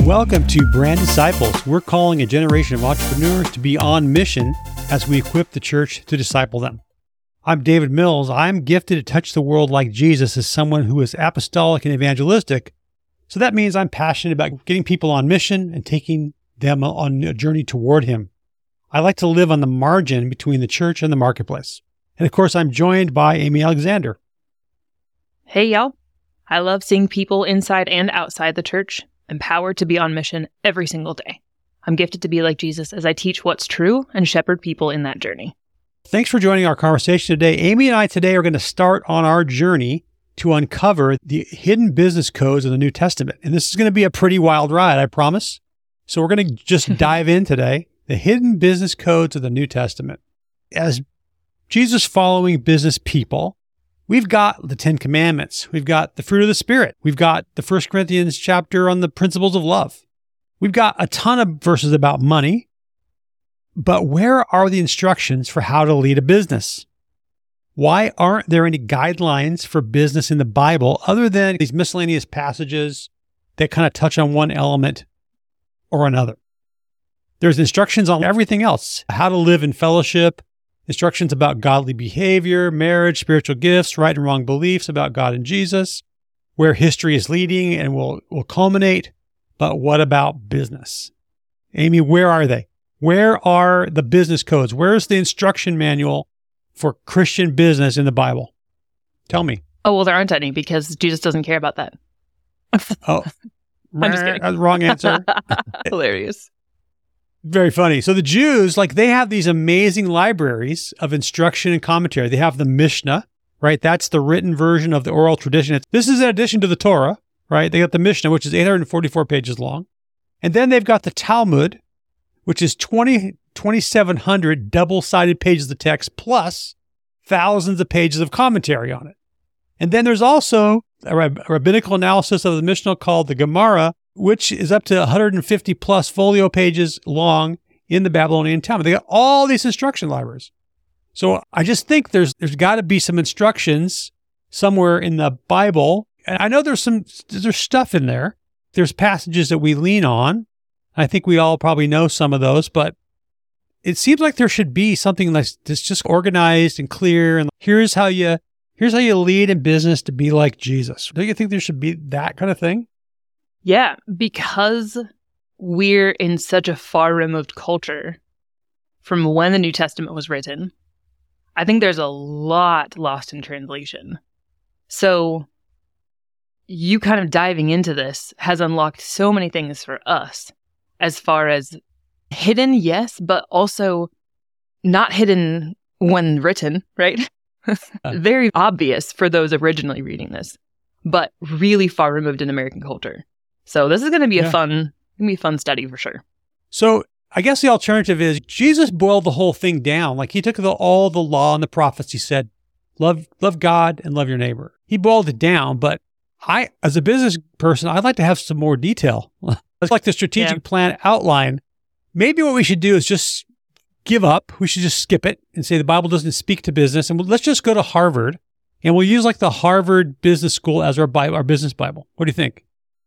Welcome to Brand Disciples. We're calling a generation of entrepreneurs to be on mission as we equip the church to disciple them. I'm David Mills. I'm gifted to touch the world like Jesus as someone who is apostolic and evangelistic. So that means I'm passionate about getting people on mission and taking them on a journey toward Him. I like to live on the margin between the church and the marketplace. And of course, I'm joined by Amy Alexander. Hey, y'all. I love seeing people inside and outside the church empowered to be on mission every single day. I'm gifted to be like Jesus as I teach what's true and shepherd people in that journey. Thanks for joining our conversation today. Amy and I today are going to start on our journey to uncover the hidden business codes of the New Testament. And this is going to be a pretty wild ride, I promise. So we're going to just dive in today, the hidden business codes of the New Testament. As Jesus following business people, we've got the 10 Commandments. We've got the fruit of the Spirit. We've got the 1 Corinthians chapter on the principles of love. We've got a ton of verses about money. But where are the instructions for how to lead a business? Why aren't there any guidelines for business in the Bible other than these miscellaneous passages that kind of touch on one element or another? There's instructions on everything else, how to live in fellowship, instructions about godly behavior, marriage, spiritual gifts, right and wrong beliefs about God and Jesus, where history is leading and will culminate. But what about business? Amy, where are they? Where are the business codes? Where's the instruction manual for Christian business in the Bible? Tell me. Oh, well, there aren't any because Jesus doesn't care about that. Oh, I'm just kidding. Wrong answer. Hilarious. Very funny. So the Jews, they have these amazing libraries of instruction and commentary. They have the Mishnah, right? That's the written version of the oral tradition. This is in addition to the Torah, right? They got the Mishnah, which is 844 pages long. And then they've got the Talmud, which is 2,700 double-sided pages of text plus thousands of pages of commentary on it. And then there's also a rabbinical analysis of the Mishnah called the Gemara, which is up to 150 plus folio pages long in the Babylonian Talmud. They got all these instruction libraries. So I just think there's got to be some instructions somewhere in the Bible. And I know there's stuff in there. There's passages that we lean on. I think we all probably know some of those, but it seems like there should be something that's just organized and clear. And here's how you lead in business to be like Jesus. Don't you think there should be that kind of thing? Yeah, because we're in such a far removed culture from when the New Testament was written, I think there's a lot lost in translation. So you kind of diving into this has unlocked so many things for us as far as hidden, yes, but also not hidden when written, right? Very obvious for those originally reading this, but really far removed in American culture. So this is going to be a fun study for sure. So I guess the alternative is Jesus boiled the whole thing down. He took all the law and the prophets. He said, love God and love your neighbor. He boiled it down, but I, as a business person, I'd like to have some more detail. It's like the strategic plan outline. Maybe what we should do is just give up. We should just skip it and say the Bible doesn't speak to business. And let's just go to Harvard and we'll use the Harvard Business School as our business Bible. What do you think?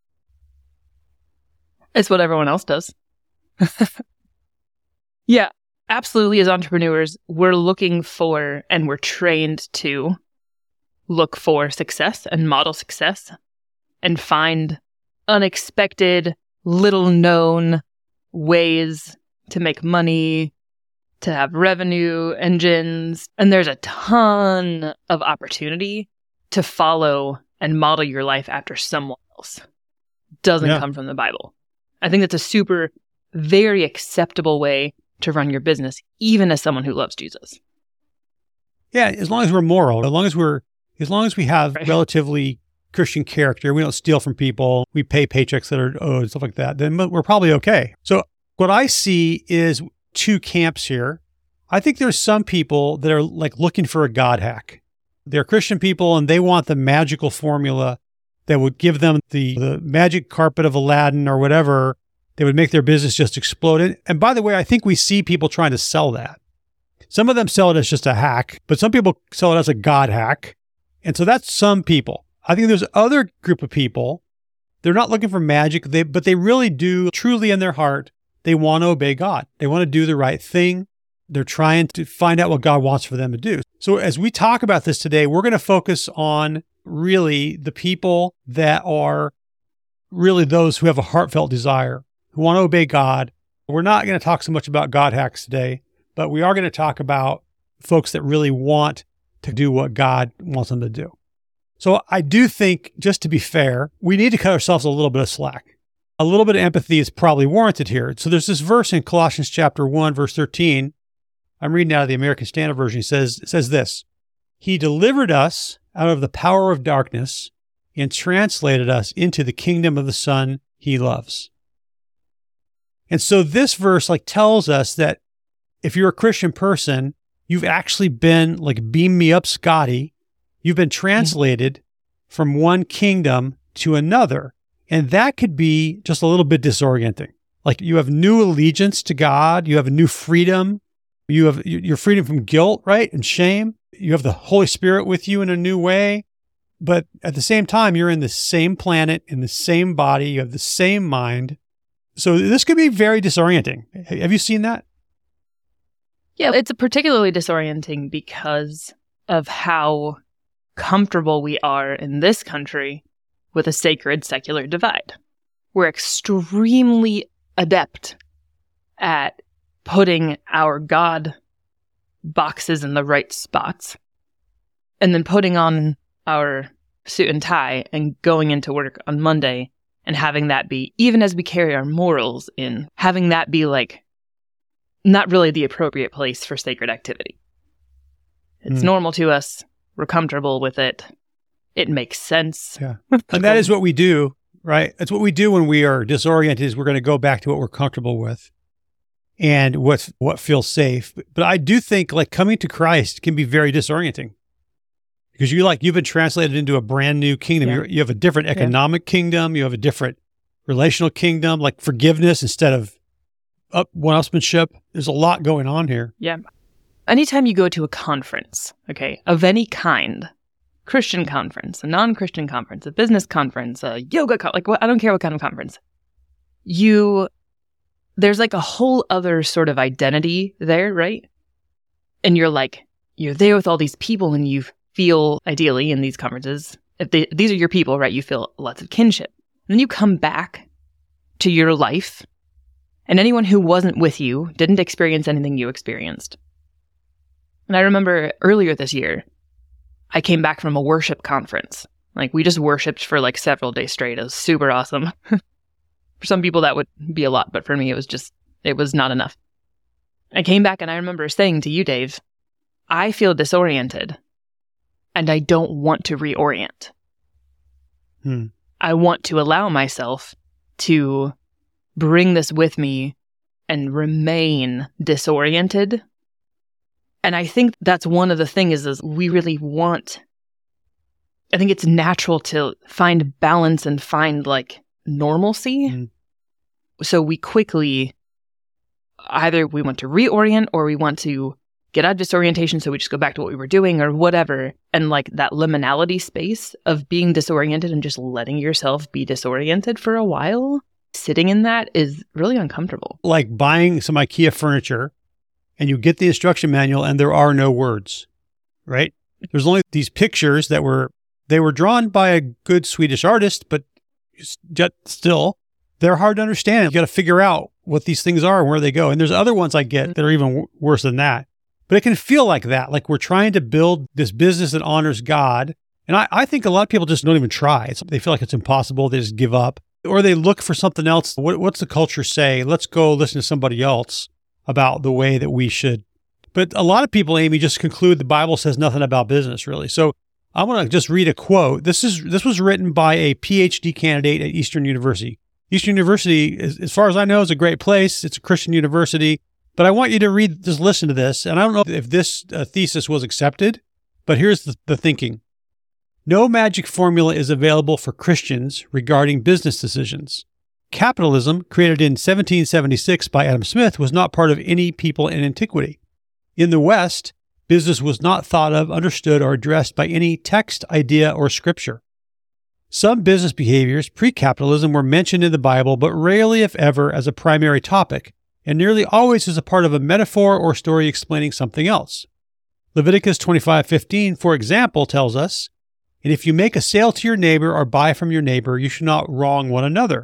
It's what everyone else does. Yeah, absolutely. As entrepreneurs, we're looking for and we're trained to look for success and model success and find unexpected, little-known ways to make money, to have revenue engines. And there's a ton of opportunity to follow and model your life after someone else. Doesn't come from the Bible. I think that's a very acceptable way to run your business, even as someone who loves Jesus. Yeah, as long as we're moral, as long as we have relatively Christian character, we don't steal from people, we pay paychecks that are owed, stuff like that, then we're probably okay. So what I see is two camps here. I think there's some people that are looking for a God hack. They're Christian people and they want the magical formula that would give them the magic carpet of Aladdin or whatever that would make their business just explode. And by the way, I think we see people trying to sell that. Some of them sell it as just a hack, but some people sell it as a God hack. And so that's some people. I think there's other group of people They're not looking for magic, but they really do, truly in their heart, they want to obey God. They want to do the right thing. They're trying to find out what God wants for them to do. So as we talk about this today, we're going to focus on really the people that are really those who have a heartfelt desire, who want to obey God. We're not going to talk so much about God hacks today, but we are going to talk about folks that really want to do what God wants them to do. So I do think, just to be fair, we need to cut ourselves a little bit of slack. A little bit of empathy is probably warranted here. So there's this verse in Colossians chapter 1, verse 13. I'm reading out of the American Standard Version. It says this, He delivered us out of the power of darkness and translated us into the kingdom of the Son He loves. And so this verse tells us that if you're a Christian person, you've actually been beam me up, Scotty. You've been translated from one kingdom to another. And that could be just a little bit disorienting. You have new allegiance to God. You have a new freedom. You have your freedom from guilt, right? And shame. You have the Holy Spirit with you in a new way. But at the same time, you're in the same planet, in the same body. You have the same mind. So this could be very disorienting. Have you seen that? Yeah, it's particularly disorienting because of how comfortable we are in this country with a sacred secular divide. We're extremely adept at putting our God boxes in the right spots and then putting on our suit and tie and going into work on Monday and having that be, even as we carry our morals in, having that be not really the appropriate place for sacred activity. It's normal to us. We're comfortable with it. It makes sense. Yeah. And that is what we do, right? That's what we do when we are disoriented, is we're going to go back to what we're comfortable with and what feels safe. But I do think coming to Christ can be very disorienting because you've been translated into a brand new kingdom. Yeah. You have a different economic kingdom. You have a different relational kingdom, forgiveness instead of one-upsmanship. There's a lot going on here. Yeah. Anytime you go to a conference, of any kind, Christian conference, a non-Christian conference, a business conference, a yoga I don't care what kind of conference, there's a whole other sort of identity there, right? And you're there with all these people and you feel, ideally in these conferences, if these are your people, right, you feel lots of kinship. And then you come back to your life and anyone who wasn't with you didn't experience anything you experienced. And I remember earlier this year, I came back from a worship conference. We just worshiped for several days straight. It was super awesome. For some people that would be a lot, but for me it was not enough. I came back and I remember saying to you, Dave, I feel disoriented and I don't want to reorient. I want to allow myself to bring this with me and remain disoriented. And I think that's one of the things is we really want, I think it's natural to find balance and find normalcy. So we quickly, either we want to reorient or we want to get out of disorientation, so we just go back to what we were doing or whatever. And that liminality space of being disoriented and just letting yourself be disoriented for a while, sitting in that is really uncomfortable. Like buying some IKEA furniture and you get the instruction manual and there are no words, right? There's only these pictures that were drawn by a good Swedish artist, but still, they're hard to understand. You got to figure out what these things are and where they go. And there's other ones I get that are even worse than that. But it can feel like that. We're trying to build this business that honors God. And I think a lot of people just don't even try. They feel like it's impossible. They just give up. Or they look for something else. What's the culture say? Let's go listen to somebody else about the way that we should. But a lot of people, Amy, just conclude the Bible says nothing about business, really. So I want to just read a quote. This was written by a PhD candidate at Eastern University. Eastern University, as far as I know, is a great place. It's a Christian university. But I want you to just listen to this. And I don't know if this thesis was accepted, but here's the thinking. No magic formula is available for Christians regarding business decisions. Capitalism, created in 1776 by Adam Smith, was not part of any people in antiquity. In the West, business was not thought of, understood, or addressed by any text, idea, or scripture. Some business behaviors pre-capitalism were mentioned in the Bible, but rarely, if ever, as a primary topic, and nearly always as a part of a metaphor or story explaining something else. Leviticus 25:15, for example, tells us, "And if you make a sale to your neighbor or buy from your neighbor, you should not wrong one another."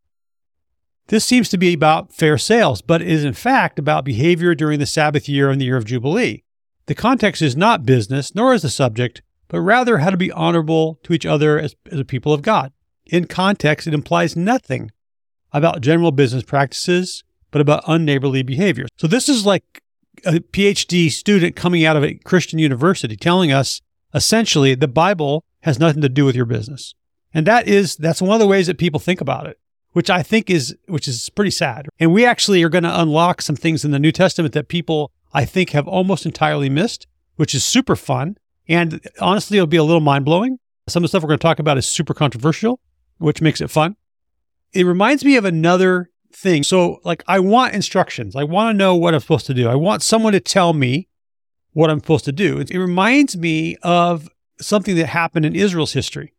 This seems to be about fair sales, but it is in fact about behavior during the Sabbath year and the year of Jubilee. The context is not business, nor is the subject, but rather how to be honorable to each other as a people of God. In context, it implies nothing about general business practices, but about unneighborly behavior. So this is like a PhD student coming out of a Christian university telling us, essentially, the Bible has nothing to do with your business. And that's one of the ways that people think about it, which I think is pretty sad. And we actually are going to unlock some things in the New Testament that people, I think, have almost entirely missed, which is super fun. And honestly, it'll be a little mind-blowing. Some of the stuff we're going to talk about is super controversial, which makes it fun. It reminds me of another thing. So, I want instructions. I want to know what I'm supposed to do. I want someone to tell me what I'm supposed to do. It reminds me of something that happened in Israel's history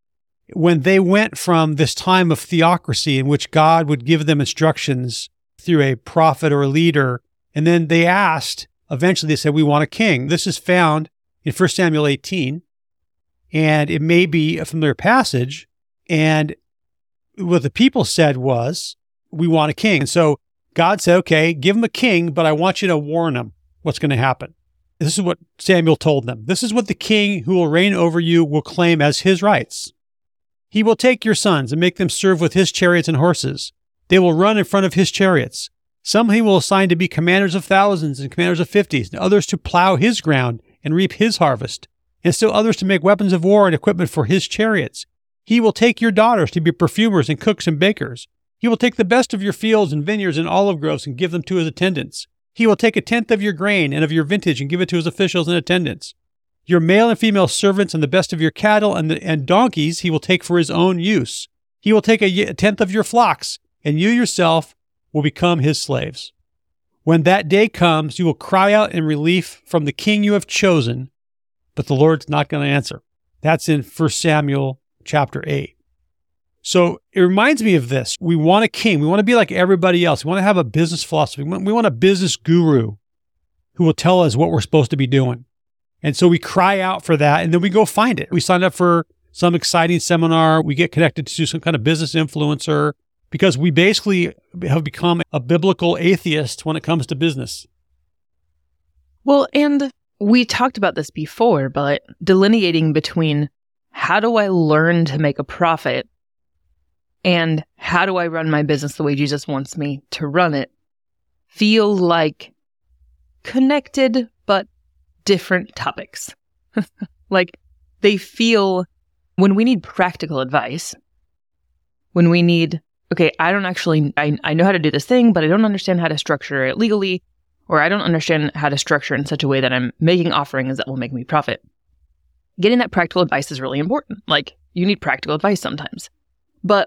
when they went from this time of theocracy in which God would give them instructions through a prophet or a leader. And then they eventually they said, we want a king. This is found in 1 Samuel 18, and it may be a familiar passage. And what the people said was, we want a king. And so God said, okay, give them a king, but I want you to warn them what's going to happen. This is what Samuel told them. This is what the king who will reign over you will claim as his rights. He will take your sons and make them serve with his chariots and horses. They will run in front of his chariots. Some he will assign to be commanders of thousands and commanders of fifties, and others to plow his ground and reap his harvest, and still others to make weapons of war and equipment for his chariots. He will take your daughters to be perfumers and cooks and bakers. He will take the best of your fields and vineyards and olive groves and give them to his attendants. He will take 1/10 of your grain and of your vintage and give it to his officials and attendants. Your male and female servants and the best of your cattle and donkeys he will take for his own use. He will take 1/10 of your flocks, and you yourself will become his slaves. When that day comes, you will cry out in relief from the king you have chosen, but the Lord's not going to answer. That's in 1 Samuel chapter 8. So it reminds me of this. We want a king. We want to be like everybody else. We want to have a business philosophy. We want a business guru who will tell us what we're supposed to be doing. And so we cry out for that, and then we go find it. We sign up for some exciting seminar. We get connected to some kind of business influencer because we basically have become a biblical atheist when it comes to business. Well, and we talked about this before, but delineating between how do I learn to make a profit and how do I run my business the way Jesus wants me to run it feel like connected but different topics. They feel, when we need practical advice, when we need, okay, I know how to do this thing, but I don't understand how to structure it legally, or I don't understand how to structure it in such a way that I'm making offerings that will make me profit. Getting that practical advice is really important. You need practical advice sometimes. But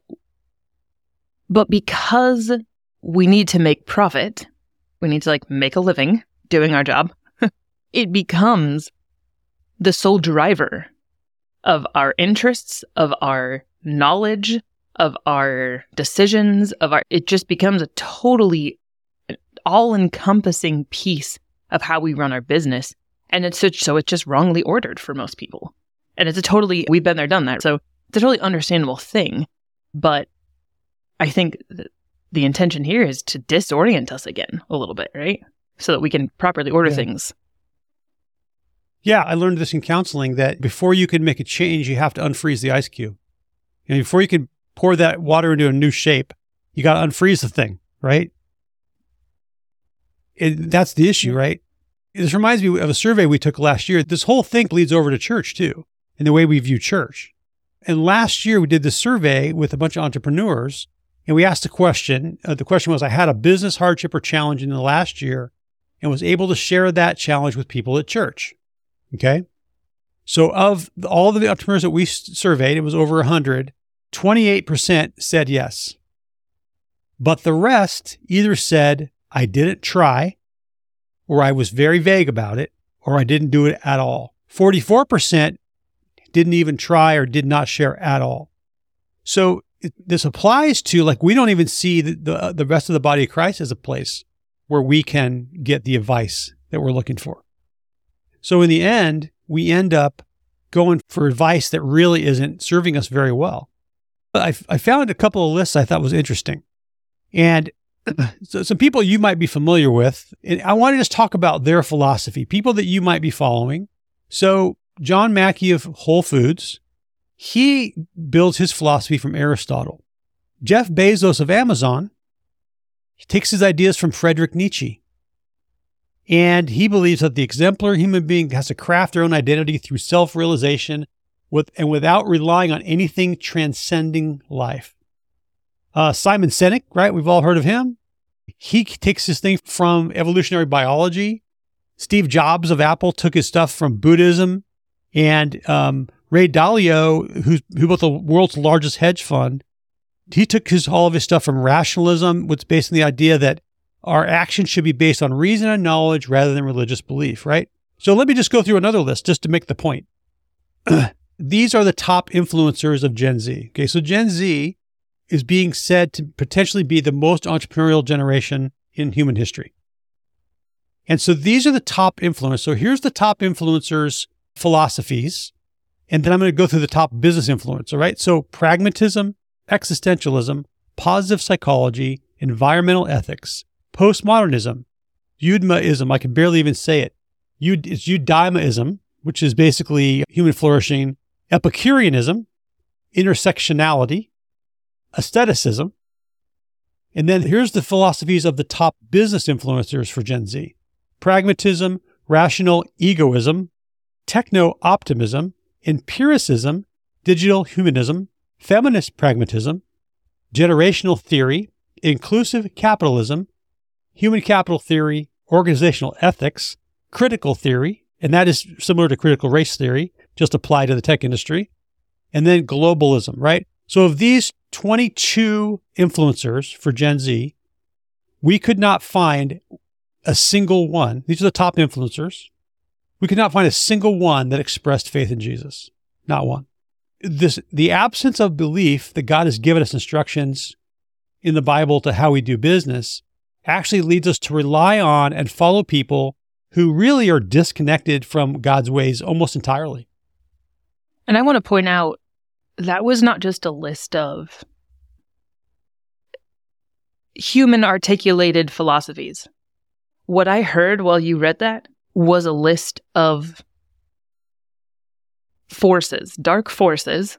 because we need to make profit, we need to make a living doing our job, it becomes the sole driver of our interests, of our knowledge, of our decisions, it just becomes a totally all-encompassing piece of how we run our business. And it's just wrongly ordered for most people. And we've been there, done that. So it's a totally understandable thing. But I think the intention here is to disorient us again a little bit, right? So that we can properly order things. Yeah, I learned this in counseling, that before you can make a change, you have to unfreeze the ice cube. And before you can pour that water into a new shape, you got to unfreeze the thing, right? That's the issue, right? This reminds me of a survey we took last year. This whole thing bleeds over to church too, and the way we view church. And last year we did this survey with a bunch of entrepreneurs, and we asked a question. The question was, I had a business hardship or challenge in the last year and was able to share that challenge with people at church. Okay. So of all the entrepreneurs that we surveyed, it was over 100, 28% said yes. But the rest either said, I didn't try, or I was very vague about it, or I didn't do it at all. 44% didn't even try or did not share at all. So this applies to, like, we don't even see the rest of the body of Christ as a place where we can get the advice that we're looking for. So in the end, we end up going for advice that really isn't serving us very well. I found a couple of lists I thought was interesting. And so some people you might be familiar with, and I want to just talk about their philosophy, people that you might be following. So John Mackey of Whole Foods, he builds his philosophy from Aristotle. Jeff Bezos of Amazon, he takes his ideas from Friedrich Nietzsche. And he believes that the exemplary human being has to craft their own identity through self-realization without relying on anything transcending life. Simon Sinek, right? We've all heard of him. He takes his thing from evolutionary biology. Steve Jobs of Apple took his stuff from Buddhism. And Ray Dalio, who built the world's largest hedge fund, he took all of his stuff from rationalism, which is based on the idea that our actions should be based on reason and knowledge rather than religious belief, right? So let me just go through another list just to make the point. These are the top influencers of Gen Z. Okay, so Gen Z is being said to potentially be the most entrepreneurial generation in human history. And so these are the top influencers. So here's the top influencers' philosophies. And then I'm going to go through the top business influencer, right? So pragmatism, existentialism, positive psychology, environmental ethics, postmodernism, Eudaimonism, I can barely even say it. It's Eudaimoism, which is basically human flourishing, Epicureanism, intersectionality, aestheticism. And then here's the philosophies of the top business influencers for Gen Z. Pragmatism, rational egoism, techno-optimism, empiricism, digital humanism, feminist pragmatism, generational theory, inclusive capitalism, human capital theory, organizational ethics, critical theory, and that is similar to critical race theory, just applied to the tech industry, and then globalism, right? So of these 22 influencers for Gen Z, we could not find a single one. These are the top influencers. We could not find a single one that expressed faith in Jesus. Not one. The absence of belief that God has given us instructions in the Bible to how we do business actually leads us to rely on and follow people who really are disconnected from God's ways almost entirely. And I want to point out, that was not just a list of human articulated philosophies. What I heard while you read that was a list of forces, dark forces,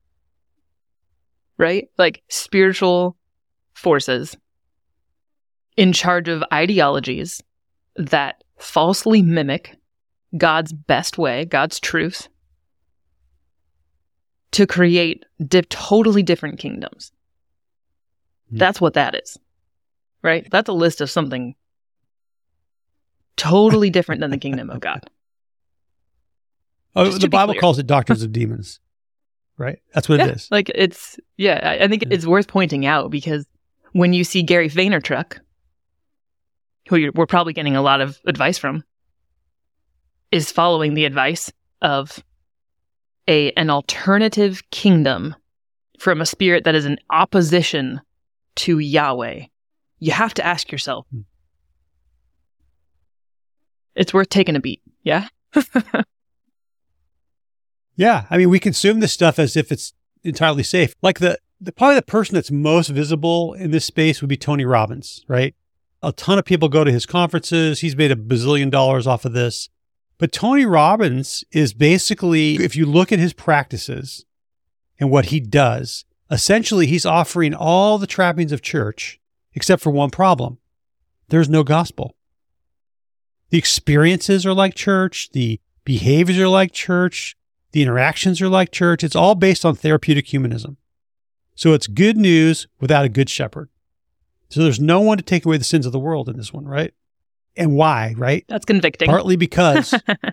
right? Like spiritual forces in charge of ideologies that falsely mimic God's best way, God's truth, to create totally different kingdoms. That's what that is, right? That's a list of something totally different than the kingdom of God. Oh, the Bible calls it doctrines of demons, right? That's what it is. Like I think it's worth pointing out, because when you see Gary Vaynerchuk, who we're probably getting a lot of advice from, is following the advice of an alternative kingdom from a spirit that is in opposition to Yahweh, you have to ask yourself, it's worth taking a beat, yeah? Yeah, I mean, we consume this stuff as if it's entirely safe. Like probably the person that's most visible in this space would be Tony Robbins, right? A ton of people go to his conferences. He's made $1 bazillion off of this. But Tony Robbins is basically, if you look at his practices and what he does, essentially he's offering all the trappings of church, except for one problem. There's no gospel. The experiences are like church. The behaviors are like church. The interactions are like church. It's all based on therapeutic humanism. So it's good news without a good shepherd. So there's no one to take away the sins of the world in this one, right? And why, right? That's convicting. Partly because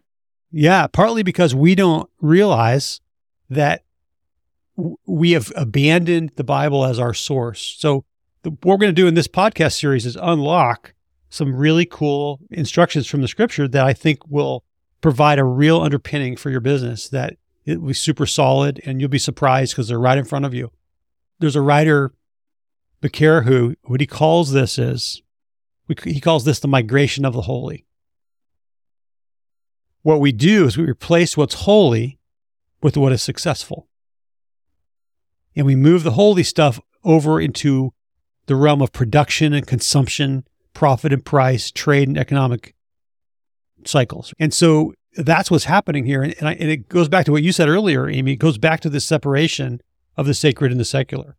we don't realize that we have abandoned the Bible as our source. So what we're going to do in this podcast series is unlock some really cool instructions from the scripture that I think will provide a real underpinning for your business, that It will be super solid, and you'll be surprised because they're right in front of you. There's a writer, Becker, who what he calls this is, he calls this the migration of the holy. What we do is we replace what's holy with what is successful. And we move the holy stuff over into the realm of production and consumption, profit and price, trade and economic cycles. And so that's what's happening here. And it goes back to what you said earlier, Amy. It goes back to this separation of the sacred and the secular.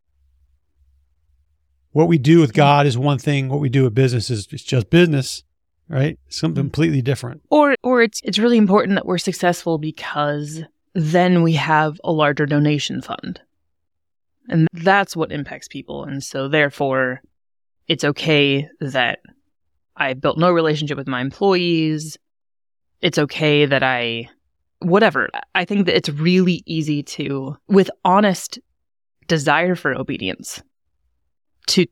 What we do with God is one thing. What we do with business is it's just business, right? Something completely different. Or it's really important that we're successful because then we have a larger donation fund. And that's what impacts people. And so therefore, it's okay that I built no relationship with my employees. It's okay that whatever. I think that it's really easy to, with honest desire for obedience, to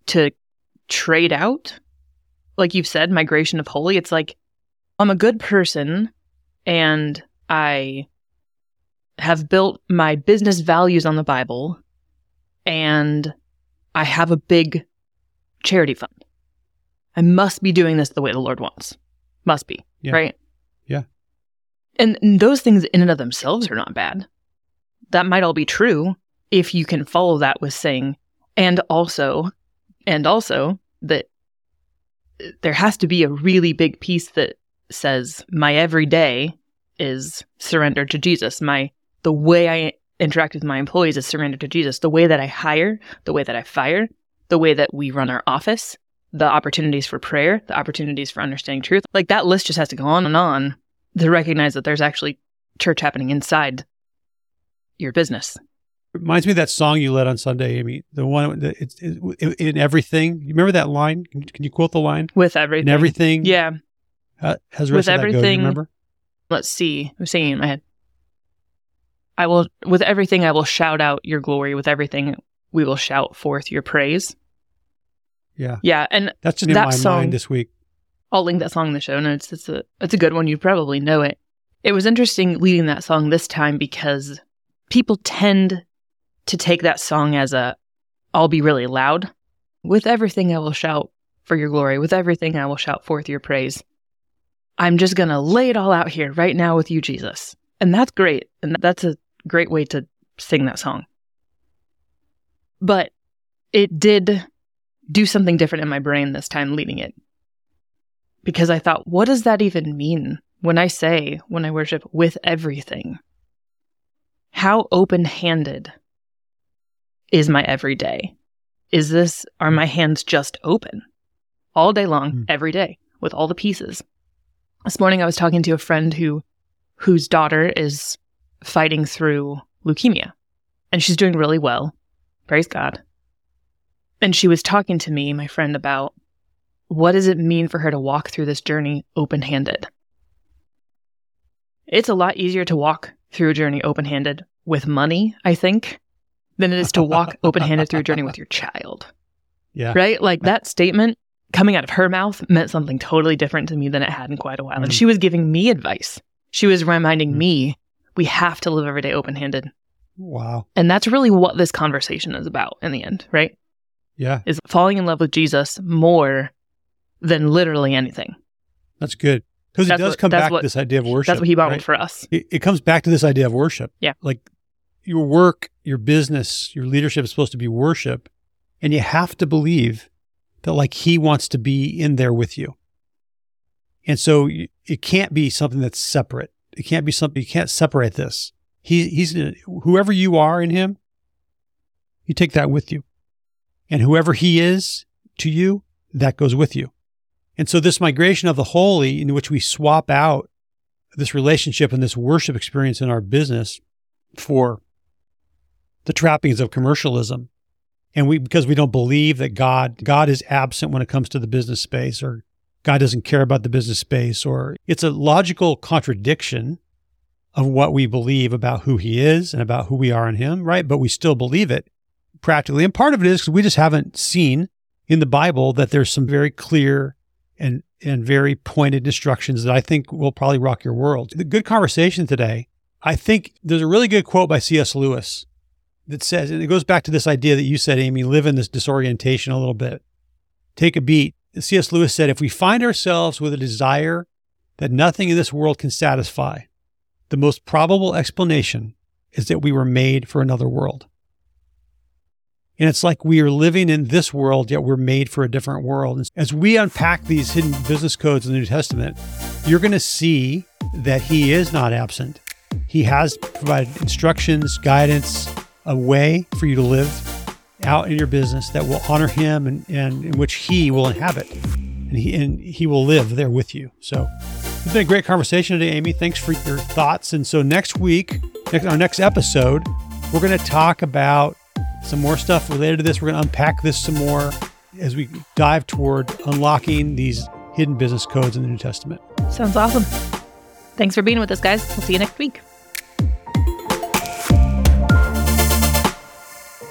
trade out, like you've said, migration of holy. It's like, I'm a good person and I have built my business values on the Bible and I have a big charity fund. I must be doing this the way the Lord wants. Must be, right? Yeah. And those things in and of themselves are not bad. That might all be true if you can follow that with saying, and also that there has to be a really big piece that says my everyday is surrendered to Jesus. The way I interact with my employees is surrendered to Jesus. The way that I hire, the way that I fire, the way that we run our office, the opportunities for prayer, the opportunities for understanding truth. Like that list just has to go on and on to recognize that there's actually church happening inside your business. Reminds me of that song you led on Sunday, Amy. The one that it's in everything. You remember that line? Can you quote the line? With everything. In everything. Yeah. How's the rest of that go? Do you remember? Let's see. I'm singing in my head. With everything, I will shout out your glory. With everything, we will shout forth your praise. Yeah. Yeah. And that's just in my mind this week. I'll link that song in the show notes. It's a good one. You probably know it. It was interesting leading that song this time because people tend to take that song as I'll be really loud. With everything, I will shout for your glory. With everything, I will shout forth your praise. I'm just going to lay it all out here right now with you, Jesus. And that's great. And that's a great way to sing that song. But it did do something different in my brain this time leading it. Because I thought, what does that even mean when I worship with everything? How open-handed is my everyday? Are my hands just open all day long, every day, with all the pieces? This morning I was talking to a friend whose daughter is fighting through leukemia, and she's doing really well. Praise God. And she was talking to me, my friend, about what does it mean for her to walk through this journey open-handed? It's a lot easier to walk through a journey open-handed with money, I think, than it is to walk open-handed through a journey with your child. Yeah. Right? Like that statement coming out of her mouth meant something totally different to me than it had in quite a while. And she was giving me advice. She was reminding me we have to live every day open-handed. Wow. And that's really what this conversation is about in the end, right? Yeah. Is falling in love with Jesus more than literally anything. That's good. Because it does come back to this idea of worship. That's what he modeled for us. It comes back to this idea of worship. Yeah. Like your work, your business, your leadership is supposed to be worship. And you have to believe that like he wants to be in there with you. And so it can't be something that's separate. It can't be something, you can't separate this. He's whoever you are in him, you take that with you. And whoever he is to you, that goes with you. And so this migration of the holy in which we swap out this relationship and this worship experience in our business for the trappings of commercialism. And because we don't believe that God is absent when it comes to the business space, or God doesn't care about the business space, or it's a logical contradiction of what we believe about who he is and about who we are in him, right? But we still believe it practically. And part of it is because we just haven't seen in the Bible that there's some very clear and very pointed instructions that I think will probably rock your world. The good conversation today I think there's a really good quote by C.S. Lewis that says, and it goes back to this idea that you said, Amy, live in this disorientation a little bit. Take a beat. C.S. Lewis said, if we find ourselves with a desire that nothing in this world can satisfy, the most probable explanation is that we were made for another world. And it's like we are living in this world, yet we're made for a different world. And as we unpack these hidden business codes in the New Testament, you're going to see that he is not absent. He has provided instructions, guidance, a way for you to live out in your business that will honor him and in which he will inhabit. And he will live there with you. So it's been a great conversation today, Amy. Thanks for your thoughts. And so next week, our next episode, we're going to talk about some more stuff related to this. We're going to unpack this some more as we dive toward unlocking these hidden business codes in the New Testament. Sounds awesome. Thanks for being with us, guys. We'll see you next week.